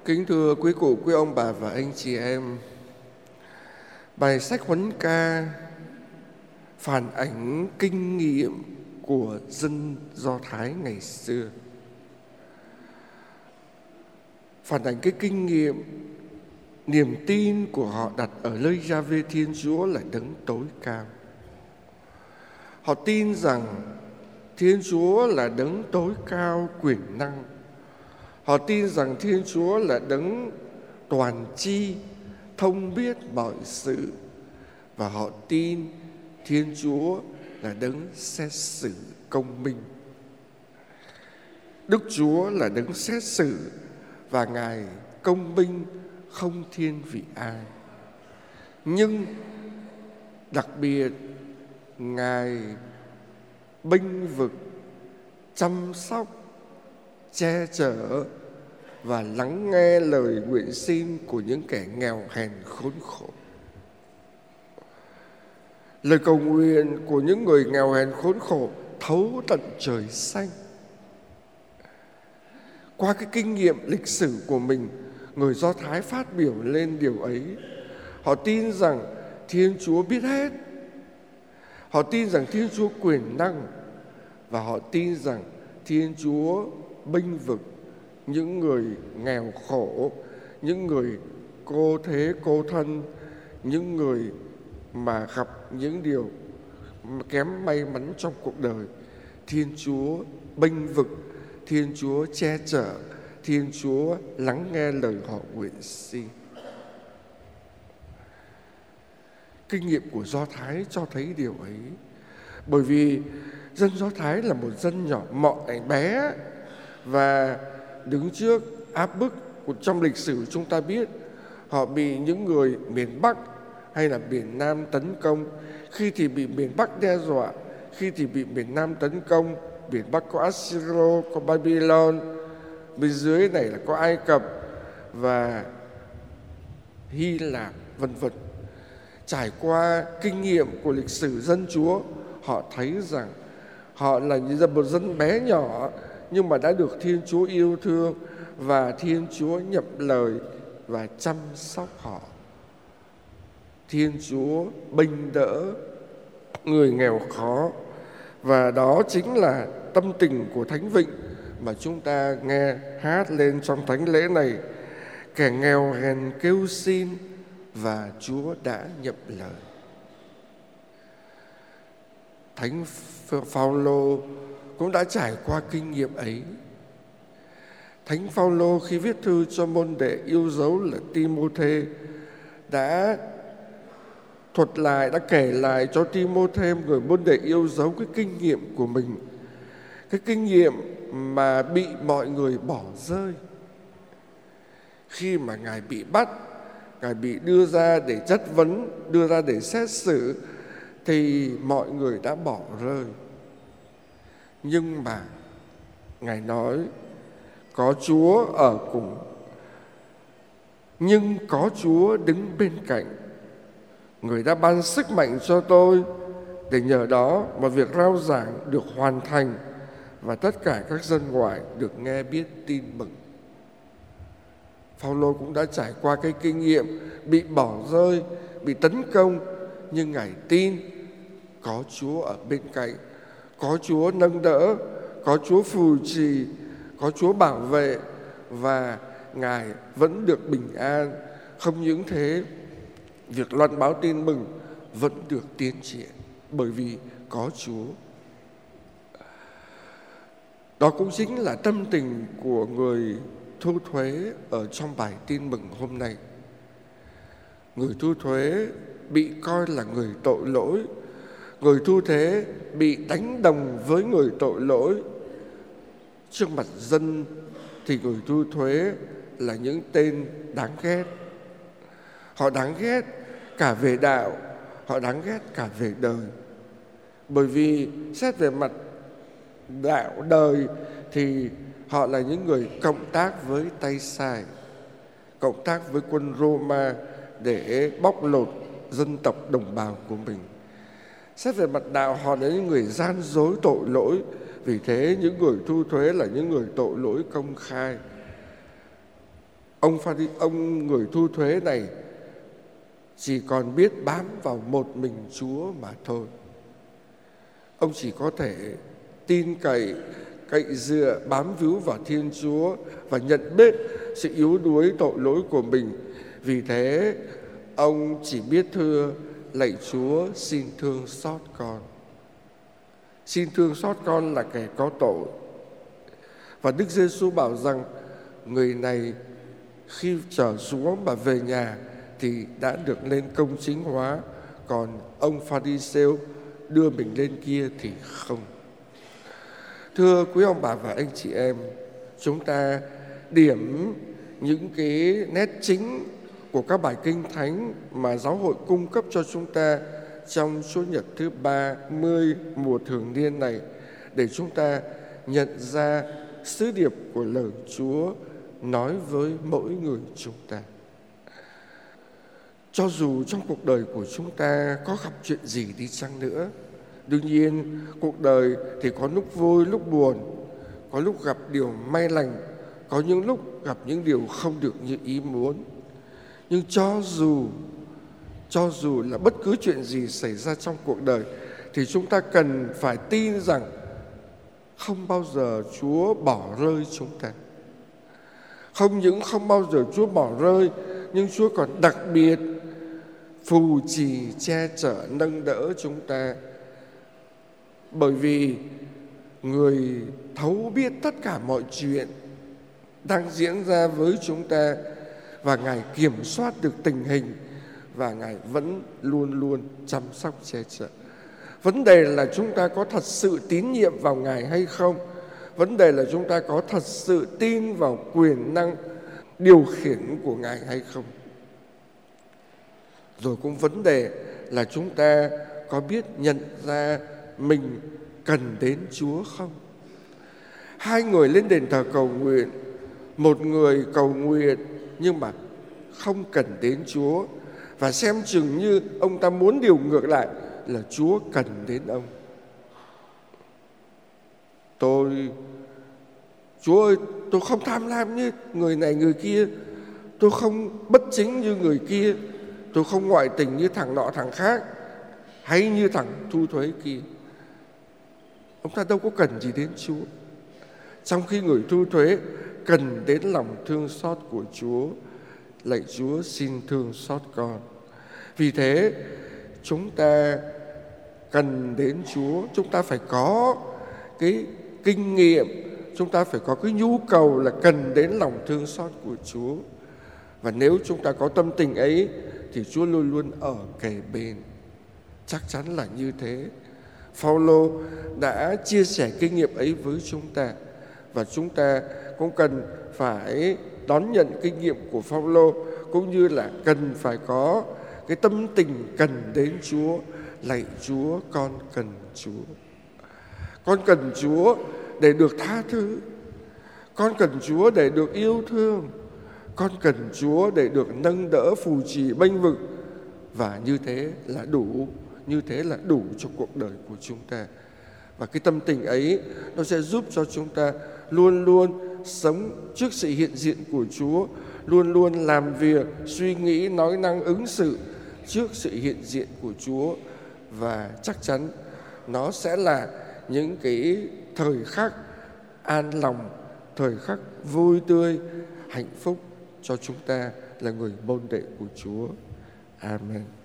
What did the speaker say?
Kính thưa quý cụ, quý ông bà và anh chị em, bài sách Huấn Ca phản ánh kinh nghiệm của dân Do Thái ngày xưa. Phản ánh cái kinh nghiệm, niềm tin của họ đặt ở nơi Giê-hô-va Thiên Chúa là đấng tối cao. Họ tin rằng Thiên Chúa là đấng tối cao quyền năng. Họ tin rằng Thiên Chúa là đấng toàn tri, thông biết mọi sự. Và họ tin Thiên Chúa là đấng xét xử công minh. Đức Chúa là đấng xét xử và Ngài công minh không thiên vị ai. Nhưng đặc biệt Ngài bênh vực, chăm sóc, che chở và lắng nghe lời nguyện xin của những kẻ nghèo hèn khốn khổ. Lời cầu nguyện của những người nghèo hèn khốn khổ thấu tận trời xanh. Qua cái kinh nghiệm lịch sử của mình, người Do Thái phát biểu lên điều ấy. Họ tin rằng Thiên Chúa biết hết. Họ tin rằng Thiên Chúa quyền năng. Và họ tin rằng Thiên Chúa bênh vực những người nghèo khổ, những người cô thế cô thân, những người mà gặp những điều kém may mắn trong cuộc đời. Thiên Chúa bênh vực, Thiên Chúa che chở, Thiên Chúa lắng nghe lời họ nguyện xin. Kinh nghiệm của Do Thái cho thấy điều ấy. Bởi vì dân Do Thái là một dân nhỏ mọn bé và đứng trước áp bức trong lịch sử. Chúng ta biết họ bị những người miền Bắc hay là miền Nam tấn công. Khi thì bị miền Bắc đe dọa, khi thì bị miền Nam tấn công. Miền Bắc có Assyria, có Babylon, bên dưới này là có Ai Cập và Hy Lạp, vân vân. Trải qua kinh nghiệm của lịch sử dân Chúa, họ thấy rằng họ là một dân bé nhỏ nhưng mà đã được Thiên Chúa yêu thương và Thiên Chúa nhập lời và chăm sóc họ. Thiên Chúa bênh đỡ người nghèo khó. Và đó chính là tâm tình của Thánh Vịnh mà chúng ta nghe hát lên trong thánh lễ này. Kẻ nghèo hèn kêu xin và Chúa đã nhập lời. Thánh Phaolô cũng đã trải qua kinh nghiệm ấy. Thánh Phaolô khi viết thư cho môn đệ yêu dấu là Ti-mô-thê đã thuật lại, đã kể lại cho Ti-mô-thê, người môn đệ yêu dấu, cái kinh nghiệm của mình. Cái kinh nghiệm mà bị mọi người bỏ rơi. Khi mà Ngài bị bắt, Ngài bị đưa ra để chất vấn, đưa ra để xét xử, thì mọi người đã bỏ rơi. Nhưng mà Ngài nói có Chúa ở cùng, nhưng có Chúa đứng bên cạnh. Người đã ban sức mạnh cho tôi để nhờ đó mà việc rao giảng được hoàn thành và tất cả các dân ngoại được nghe biết tin mừng. Phaolô cũng đã trải qua cái kinh nghiệm bị bỏ rơi, bị tấn công, nhưng Ngài tin có Chúa ở bên cạnh, có Chúa nâng đỡ, có Chúa phù trì, có Chúa bảo vệ và Ngài vẫn được bình an. Không những thế, việc loan báo tin mừng vẫn được tiến triển bởi vì có Chúa. Đó cũng chính là tâm tình của người thu thuế ở trong bài tin mừng hôm nay. Người thu thuế bị coi là người tội lỗi. Người thu thuế bị đánh đồng với người tội lỗi. Trước mặt dân thì người thu thuế là những tên đáng ghét. Họ đáng ghét cả về đạo, họ đáng ghét cả về đời. Bởi vì xét về mặt đạo đời thì họ là những người cộng tác với tay sai, cộng tác với quân Roma để bóc lột dân tộc đồng bào của mình. Xét về mặt đạo, họ là những người gian dối tội lỗi. Vì thế những người thu thuế là những người tội lỗi công khai. Ông người thu thuế này chỉ còn biết bám vào một mình Chúa mà thôi. Ông chỉ có thể tin cậy dựa, bám víu vào Thiên Chúa và nhận biết sự yếu đuối tội lỗi của mình. Vì thế, ông chỉ biết thưa: lạy Chúa, xin thương xót con. Xin thương xót con là kẻ có tội. Và Đức Giêsu bảo rằng người này khi trở xuống và về nhà thì đã được lên công chính hóa, còn ông Pha-ri-sêu đưa mình lên kia thì không. Thưa quý ông bà và anh chị em, chúng ta điểm những cái nét chính của các bài kinh thánh mà giáo hội cung cấp cho chúng ta trong Chúa Nhật thứ 30 mùa thường niên này, để chúng ta nhận ra sứ điệp của lời Chúa nói với mỗi người chúng ta. Cho dù trong cuộc đời của chúng ta có gặp chuyện gì đi chăng nữa, đương nhiên cuộc đời thì có lúc vui, lúc buồn, có lúc gặp điều may lành, có những lúc gặp những điều không được như ý muốn. Nhưng cho dù là bất cứ chuyện gì xảy ra trong cuộc đời, thì chúng ta cần phải tin rằng không bao giờ Chúa bỏ rơi chúng ta. Không những không bao giờ Chúa bỏ rơi, nhưng Chúa còn đặc biệt phù trì, che chở, nâng đỡ chúng ta. Bởi vì người thấu biết tất cả mọi chuyện đang diễn ra với chúng ta, và Ngài kiểm soát được tình hình, và Ngài vẫn luôn luôn chăm sóc che chở. Vấn đề là chúng ta có thật sự tín nhiệm vào Ngài hay không? Vấn đề là chúng ta có thật sự tin vào quyền năng điều khiển của Ngài hay không? Rồi cũng vấn đề là chúng ta có biết nhận ra mình cần đến Chúa không? Hai người lên đền thờ cầu nguyện, một người cầu nguyện nhưng mà không cần đến Chúa, và xem chừng như ông ta muốn điều ngược lại là Chúa cần đến ông. Chúa ơi, tôi không tham lam như người này người kia, tôi không bất chính như người kia, tôi không ngoại tình như thằng nọ thằng khác, hay như thằng thu thuế kia. Ông ta đâu có cần gì đến Chúa. Trong khi người thu thuế cần đến lòng thương xót của Chúa: lạy Chúa, xin thương xót con. Vì thế chúng ta cần đến Chúa, chúng ta phải có cái kinh nghiệm, chúng ta phải có cái nhu cầu là cần đến lòng thương xót của Chúa. Và nếu chúng ta có tâm tình ấy thì Chúa luôn luôn ở kề bên. Chắc chắn là như thế. Phao-lô đã chia sẻ kinh nghiệm ấy với chúng ta, và chúng ta cũng cần phải đón nhận kinh nghiệm của Phao-lô, cũng như là cần phải có cái tâm tình cần đến Chúa. Lạy Chúa, con cần Chúa. Con cần Chúa để được tha thứ. Con cần Chúa để được yêu thương. Con cần Chúa để được nâng đỡ, phù trì, bênh vực. Và như thế là đủ cho cuộc đời của chúng ta. Và cái tâm tình ấy nó sẽ giúp cho chúng ta luôn luôn sống trước sự hiện diện của Chúa, luôn luôn làm việc, suy nghĩ, nói năng, ứng xử trước sự hiện diện của Chúa. Và chắc chắn nó sẽ là những cái thời khắc an lòng, thời khắc vui tươi, hạnh phúc cho chúng ta là người môn đệ của Chúa. Amen.